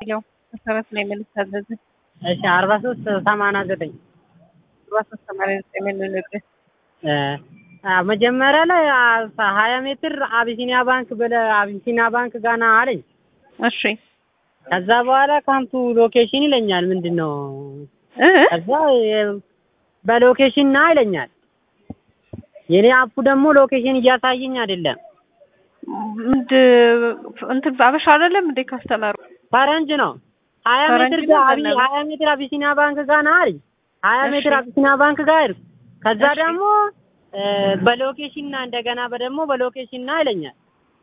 ያው መሰረት ላይ መልሳለዘ እሺ 4389 4389 መጀመሪያ ላይ 20 ሜትር አቢሲኒያ ባንክ ጋና አለኝ። እሺ ከዛ በኋላ ካምቱ ሎኬሽን ይለኛል። ምንድነው ከዛ በሎኬሽን ና ይለኛል። የኔ አፑ ደግሞ ሎኬሽን እያሳየኝ አይደለም። እንትን አበሻ አይደለም እንዴ? ካስተማሩ ፈረንጅ ነው። 20 ሜትር አቢሲኒያ ባንክ ጋና አለኝ። 20 ሜትር አቢሲኒያ ባንክ ጋር ከዛ ደግሞ በሎኬሽን ና እንደገና ደግሞ በሎኬሽን ና ይለኛል።